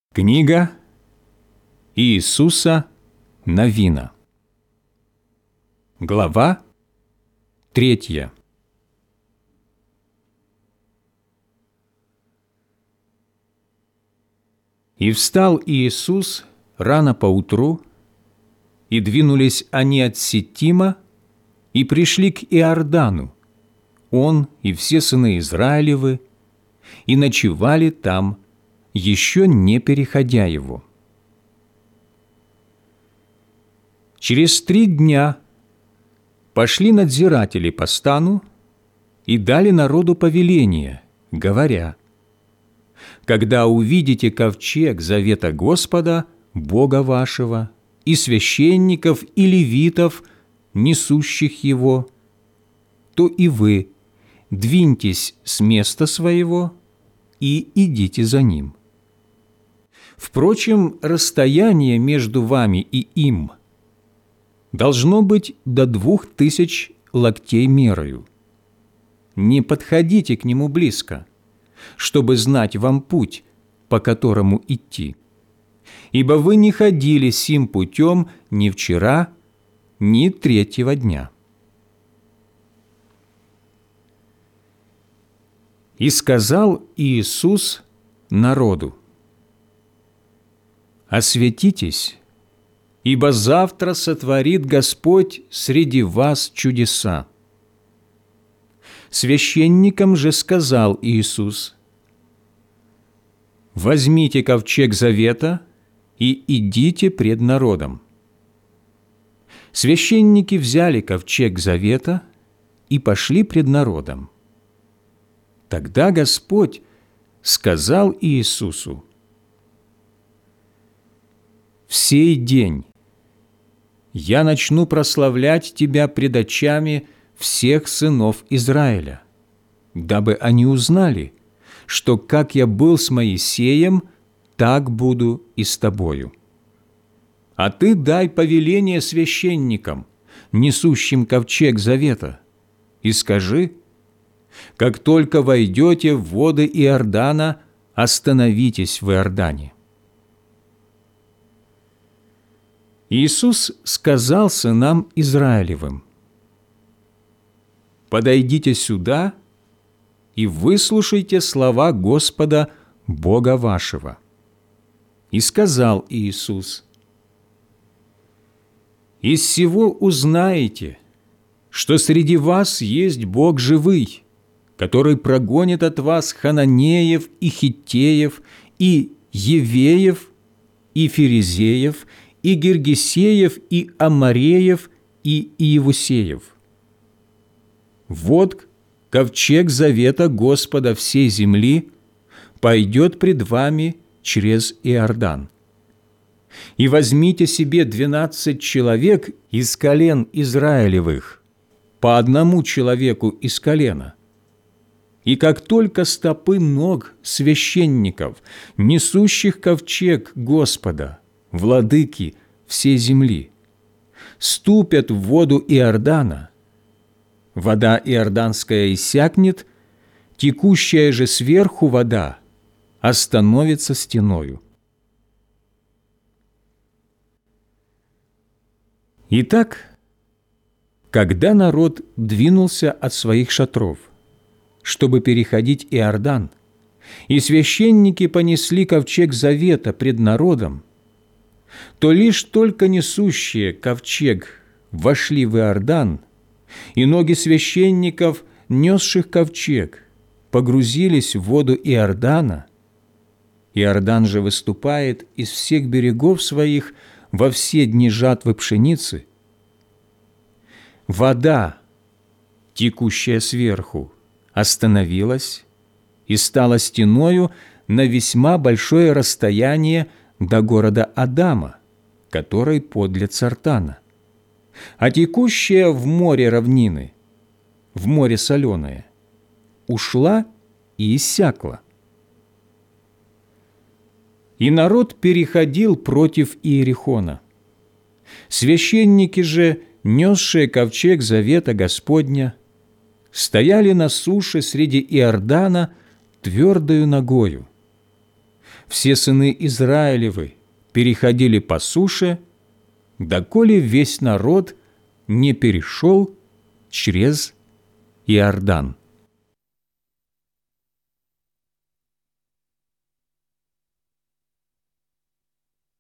Книга Иисуса Навина. Глава 3. «И встал Иисус рано поутру, и двинулись они от Ситима, и пришли к Иордану, он и все сыны Израилевы, и ночевали там, еще не переходя его. Через 3 дня пошли надзиратели по стану и дали народу повеление, говоря: «Когда увидите ковчег завета Господа, Бога вашего, и священников, и левитов, несущих его, то и вы двиньтесь с места своего и идите за ним. Впрочем, расстояние между вами и им должно быть до 2000 локтей мерою. Не подходите к нему близко, чтобы знать вам путь, по которому идти. Ибо вы не ходили сим путем ни вчера, ни 3-го дня». И сказал Иисус народу: «Осветитесь, ибо завтра сотворит Господь среди вас чудеса». Священникам же сказал Иисус: «Возьмите ковчег завета и идите пред народом». Священники взяли ковчег завета и пошли пред народом. Тогда Господь сказал Иисусу: «В сей день я начну прославлять тебя пред очами всех сынов Израиля, дабы они узнали, что как я был с Моисеем, так буду и с тобою. А ты дай повеление священникам, несущим ковчег завета, и скажи: как только войдете в воды Иордана, остановитесь в Иордане». Иисус сказал сынам Израилевым: «Подойдите сюда и выслушайте слова Господа Бога вашего». И сказал Иисус: «Из сего узнаете, что среди вас есть Бог живый, который прогонит от вас Хананеев и Хиттеев, и Евеев, и Ферезеев, и Гиргесеев, и Амореев, и Иевусеев. Вот ковчег завета Господа всей земли пойдет пред вами через Иордан. И возьмите себе 12 человек из колен Израилевых, по 1 человеку из колена. И как только стопы ног священников, несущих ковчег Господа, владыки всей земли, ступят в воду Иордана, вода иорданская иссякнет, текущая же сверху вода остановится стеною». Итак, когда народ двинулся от своих шатров, чтобы переходить Иордан, и священники понесли ковчег завета пред народом, то лишь только несущие ковчег вошли в Иордан, и ноги священников, несших ковчег, погрузились в воду Иордана. Иордан же выступает из всех берегов своих во все дни жатвы пшеницы. Вода, текущая сверху, остановилась и стала стеною на весьма большое расстояние до города Адама, который подле Цартана. А текущая в море равнины, в море соленое, ушла и иссякла. И народ переходил против Иерихона. Священники же, несшие ковчег завета Господня, стояли на суше среди Иордана твердою ногою. все сыны Израилевы переходили по суше, доколе весь народ не перешел через Иордан.